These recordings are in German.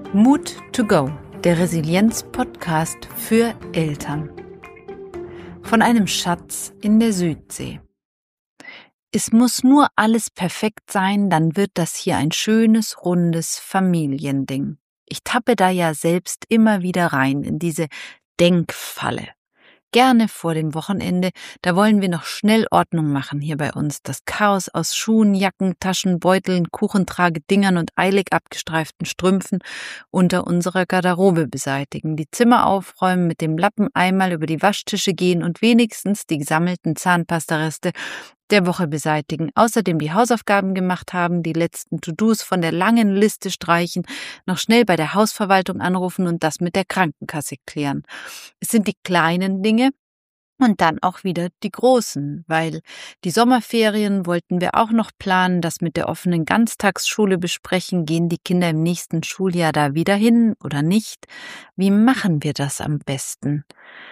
Mood to Go, der Resilienz-Podcast für Eltern. Von einem Schatz in der Südsee. Es muss nur alles perfekt sein, dann wird das hier ein schönes, rundes Familiending. Ich tappe da ja selbst immer wieder rein in diese Denkfalle. Gerne vor dem Wochenende, da wollen wir noch schnell Ordnung machen hier bei uns. Das Chaos aus Schuhen, Jacken, Taschen, Beuteln, Kuchentragedingern und eilig abgestreiften Strümpfen unter unserer Garderobe beseitigen, die Zimmer aufräumen, mit dem Lappen einmal über die Waschtische gehen und wenigstens die gesammelten Zahnpastareste der Woche beseitigen, außerdem die Hausaufgaben gemacht haben, die letzten To-Dos von der langen Liste streichen, noch schnell bei der Hausverwaltung anrufen und das mit der Krankenkasse klären. Es sind die kleinen Dinge und dann auch wieder die großen, weil die Sommerferien wollten wir auch noch planen, das mit der offenen Ganztagsschule besprechen, gehen die Kinder im nächsten Schuljahr da wieder hin oder nicht? Wie machen wir das am besten?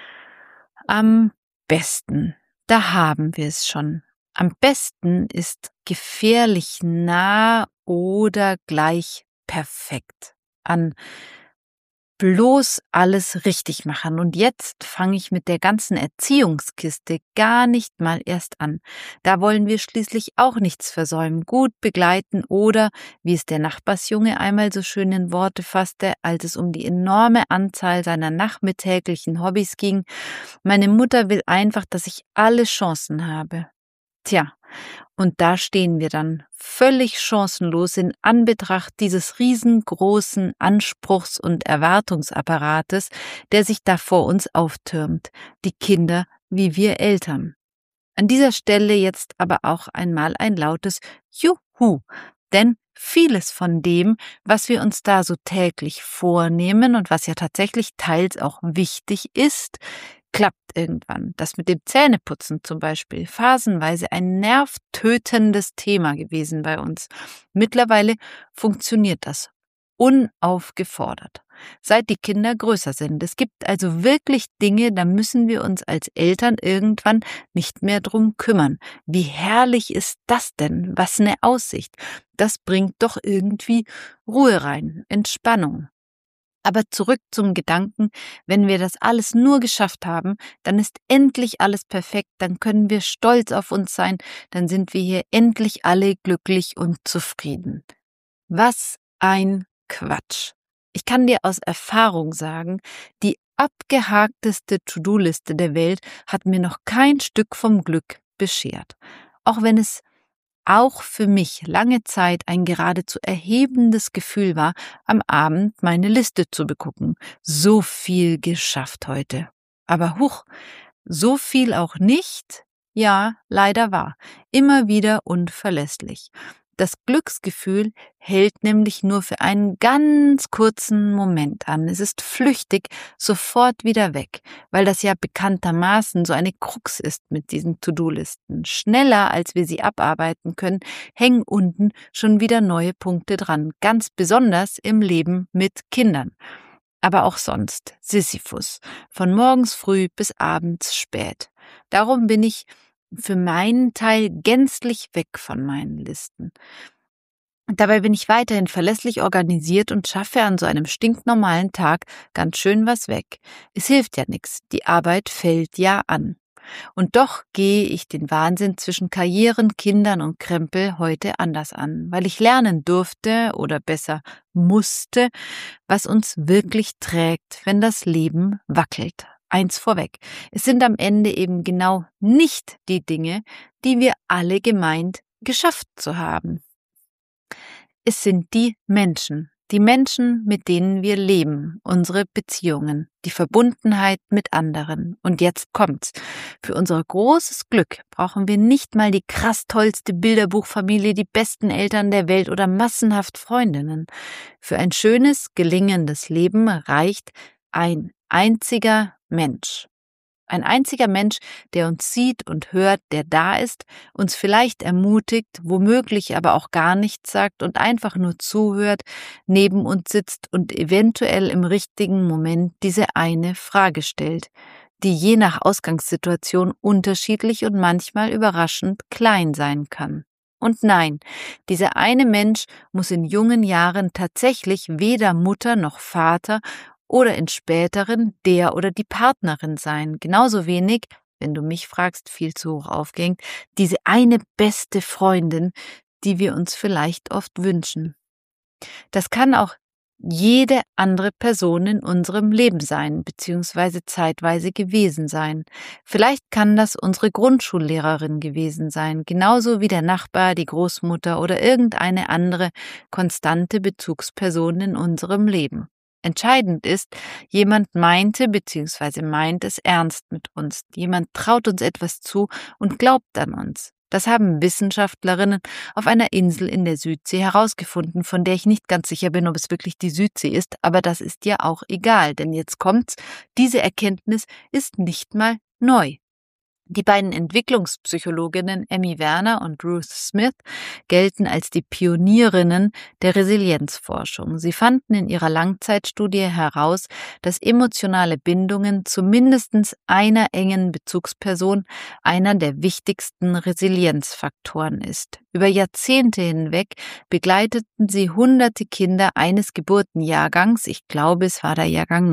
Am besten, da haben wir es schon. Am besten ist gefährlich nah oder gleich perfekt an bloß alles richtig machen. Und jetzt fange ich mit der ganzen Erziehungskiste gar nicht mal erst an. Da wollen wir schließlich auch nichts versäumen, gut begleiten oder, wie es der Nachbarsjunge einmal so schön in Worte fasste, als es um die enorme Anzahl seiner nachmittäglichen Hobbys ging: Meine Mutter will einfach, dass ich alle Chancen habe. Tja, und da stehen wir dann, völlig chancenlos in Anbetracht dieses riesengroßen Anspruchs- und Erwartungsapparates, der sich da vor uns auftürmt, die Kinder wie wir Eltern. An dieser Stelle jetzt aber auch einmal ein lautes Juhu, denn vieles von dem, was wir uns da so täglich vornehmen und was ja tatsächlich teils auch wichtig ist, klappt irgendwann. Das mit dem Zähneputzen zum Beispiel, phasenweise ein nervtötendes Thema gewesen bei uns. Mittlerweile funktioniert das unaufgefordert, seit die Kinder größer sind. Es gibt also wirklich Dinge, da müssen wir uns als Eltern irgendwann nicht mehr drum kümmern. Wie herrlich ist das denn? Was eine Aussicht. Das bringt doch irgendwie Ruhe rein, Entspannung. Aber zurück zum Gedanken, wenn wir das alles nur geschafft haben, dann ist endlich alles perfekt, dann können wir stolz auf uns sein, dann sind wir hier endlich alle glücklich und zufrieden. Was ein Quatsch. Ich kann dir aus Erfahrung sagen, die abgehackteste To-Do-Liste der Welt hat mir noch kein Stück vom Glück beschert. Auch wenn es auch für mich lange Zeit ein geradezu erhebendes Gefühl war, am Abend meine Liste zu begucken. So viel geschafft heute. Aber huch, so viel auch nicht? Ja, leider wahr. Immer wieder unverlässlich. Das Glücksgefühl hält nämlich nur für einen ganz kurzen Moment an. Es ist flüchtig, sofort wieder weg, weil das ja bekanntermaßen so eine Krux ist mit diesen To-Do-Listen. Schneller, als wir sie abarbeiten können, hängen unten schon wieder neue Punkte dran, ganz besonders im Leben mit Kindern. Aber auch sonst, Sisyphus, von morgens früh bis abends spät. Darum bin ich für meinen Teil gänzlich weg von meinen Listen. Und dabei bin ich weiterhin verlässlich organisiert und schaffe an so einem stinknormalen Tag ganz schön was weg. Es hilft ja nichts, die Arbeit fällt ja an. Und doch gehe ich den Wahnsinn zwischen Karrieren, Kindern und Krempel heute anders an, weil ich lernen durfte oder besser musste, was uns wirklich trägt, wenn das Leben wackelt. Eins vorweg, es sind am Ende eben genau nicht die Dinge, die wir alle gemeint geschafft zu haben. Es sind die Menschen, mit denen wir leben, unsere Beziehungen, die Verbundenheit mit anderen. Und jetzt kommt's. Für unser großes Glück brauchen wir nicht mal die krass tollste Bilderbuchfamilie, die besten Eltern der Welt oder massenhaft Freundinnen. Für ein schönes, gelingendes Leben reicht ein einziger Mensch. Ein einziger Mensch, der uns sieht und hört, der da ist, uns vielleicht ermutigt, womöglich aber auch gar nichts sagt und einfach nur zuhört, neben uns sitzt und eventuell im richtigen Moment diese eine Frage stellt, die je nach Ausgangssituation unterschiedlich und manchmal überraschend klein sein kann. Und nein, dieser eine Mensch muss in jungen Jahren tatsächlich weder Mutter noch Vater oder in späteren der oder die Partnerin sein. Genauso wenig, wenn du mich fragst, viel zu hoch aufgehängt, diese eine beste Freundin, die wir uns vielleicht oft wünschen. Das kann auch jede andere Person in unserem Leben sein, beziehungsweise zeitweise gewesen sein. Vielleicht kann das unsere Grundschullehrerin gewesen sein, genauso wie der Nachbar, die Großmutter oder irgendeine andere konstante Bezugsperson in unserem Leben. Entscheidend ist, jemand meinte bzw. meint es ernst mit uns. Jemand traut uns etwas zu und glaubt an uns. Das haben Wissenschaftlerinnen auf einer Insel in der Südsee herausgefunden, von der ich nicht ganz sicher bin, ob es wirklich die Südsee ist, aber das ist ja auch egal, denn jetzt kommt's, diese Erkenntnis ist nicht mal neu. Die beiden Entwicklungspsychologinnen Emmy Werner und Ruth Smith gelten als die Pionierinnen der Resilienzforschung. Sie fanden in ihrer Langzeitstudie heraus, dass emotionale Bindungen zu mindestens einer engen Bezugsperson einer der wichtigsten Resilienzfaktoren ist. Über Jahrzehnte hinweg begleiteten sie hunderte Kinder eines Geburtenjahrgangs. Ich glaube, es war der Jahrgang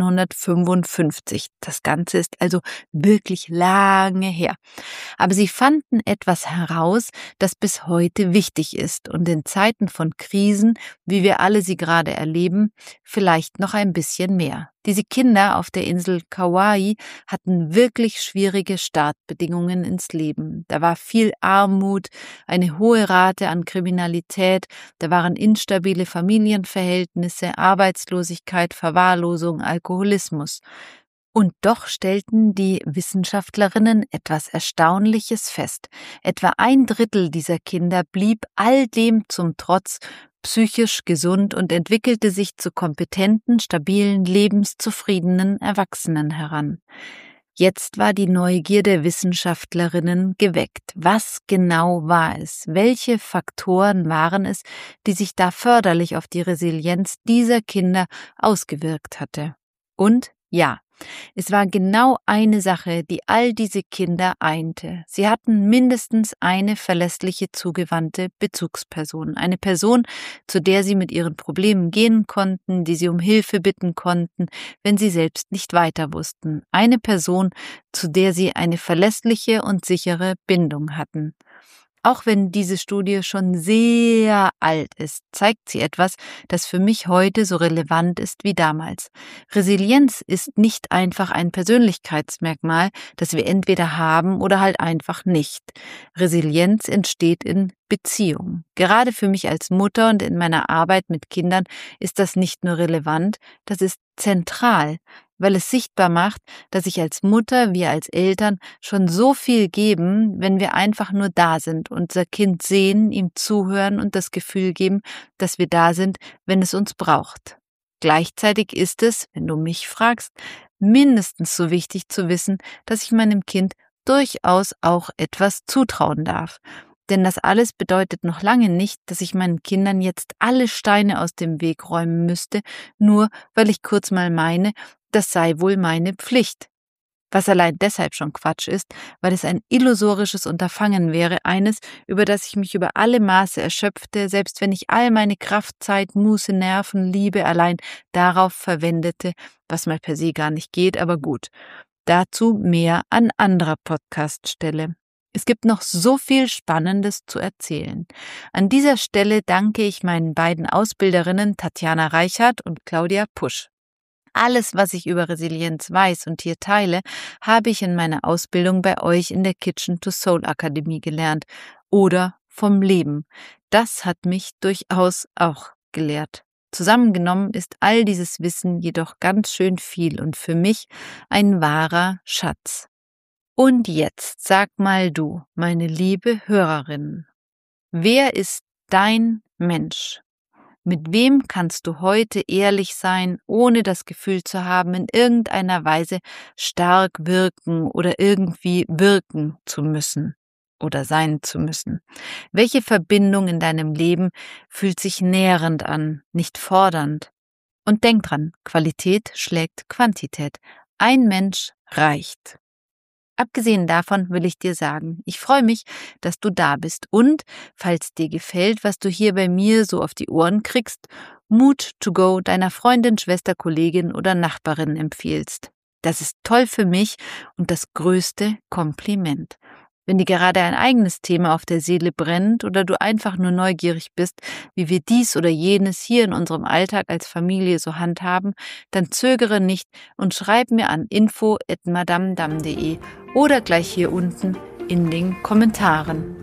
1955. Das Ganze ist also wirklich lange her. Aber sie fanden etwas heraus, das bis heute wichtig ist und in Zeiten von Krisen, wie wir alle sie gerade erleben, vielleicht noch ein bisschen mehr. Diese Kinder auf der Insel Kauai hatten wirklich schwierige Startbedingungen ins Leben. Da war viel Armut, eine hohe Rate an Kriminalität, da waren instabile Familienverhältnisse, Arbeitslosigkeit, Verwahrlosung, Alkoholismus. Und doch stellten die Wissenschaftlerinnen etwas Erstaunliches fest. Etwa 1/3 dieser Kinder blieb all dem zum Trotz psychisch gesund und entwickelte sich zu kompetenten, stabilen, lebenszufriedenen Erwachsenen heran. Jetzt war die Neugier der Wissenschaftlerinnen geweckt. Was genau war es? Welche Faktoren waren es, die sich da förderlich auf die Resilienz dieser Kinder ausgewirkt hatte? Und ja, es war genau eine Sache, die all diese Kinder einte. Sie hatten mindestens eine verlässliche, zugewandte Bezugsperson. Eine Person, zu der sie mit ihren Problemen gehen konnten, die sie um Hilfe bitten konnten, wenn sie selbst nicht weiter wussten. Eine Person, zu der sie eine verlässliche und sichere Bindung hatten. Auch wenn diese Studie schon sehr alt ist, zeigt sie etwas, das für mich heute so relevant ist wie damals. Resilienz ist nicht einfach ein Persönlichkeitsmerkmal, das wir entweder haben oder halt einfach nicht. Resilienz entsteht in Beziehung. Gerade für mich als Mutter und in meiner Arbeit mit Kindern ist das nicht nur relevant, das ist zentral, weil es sichtbar macht, dass ich als Mutter, wir als Eltern schon so viel geben, wenn wir einfach nur da sind, unser Kind sehen, ihm zuhören und das Gefühl geben, dass wir da sind, wenn es uns braucht. Gleichzeitig ist es, wenn du mich fragst, mindestens so wichtig zu wissen, dass ich meinem Kind durchaus auch etwas zutrauen darf. Denn das alles bedeutet noch lange nicht, dass ich meinen Kindern jetzt alle Steine aus dem Weg räumen müsste, nur weil ich kurz mal meine, das sei wohl meine Pflicht. Was allein deshalb schon Quatsch ist, weil es ein illusorisches Unterfangen wäre, eines, über das ich mich über alle Maße erschöpfte, selbst wenn ich all meine Kraft, Zeit, Muße, Nerven, Liebe allein darauf verwendete, was mal per se gar nicht geht, aber gut. Dazu mehr an anderer Podcast-Stelle. Es gibt noch so viel Spannendes zu erzählen. An dieser Stelle danke ich meinen beiden Ausbilderinnen Tatjana Reichert und Claudia Pusch. Alles, was ich über Resilienz weiß und hier teile, habe ich in meiner Ausbildung bei euch in der Kitchen to Soul Akademie gelernt oder vom Leben. Das hat mich durchaus auch gelehrt. Zusammengenommen ist all dieses Wissen jedoch ganz schön viel und für mich ein wahrer Schatz. Und jetzt sag mal du, meine liebe Hörerin, wer ist dein Mensch? Mit wem kannst du heute ehrlich sein, ohne das Gefühl zu haben, in irgendeiner Weise stark wirken oder irgendwie wirken zu müssen oder sein zu müssen? Welche Verbindung in deinem Leben fühlt sich nährend an, nicht fordernd? Und denk dran, Qualität schlägt Quantität. Ein Mensch reicht. Abgesehen davon will ich dir sagen, ich freue mich, dass du da bist und, falls dir gefällt, was du hier bei mir so auf die Ohren kriegst, Mood to go deiner Freundin, Schwester, Kollegin oder Nachbarin empfiehlst. Das ist toll für mich und das größte Kompliment. Wenn dir gerade ein eigenes Thema auf der Seele brennt oder du einfach nur neugierig bist, wie wir dies oder jenes hier in unserem Alltag als Familie so handhaben, dann zögere nicht und schreib mir an info@madamedam.de oder gleich hier unten in den Kommentaren.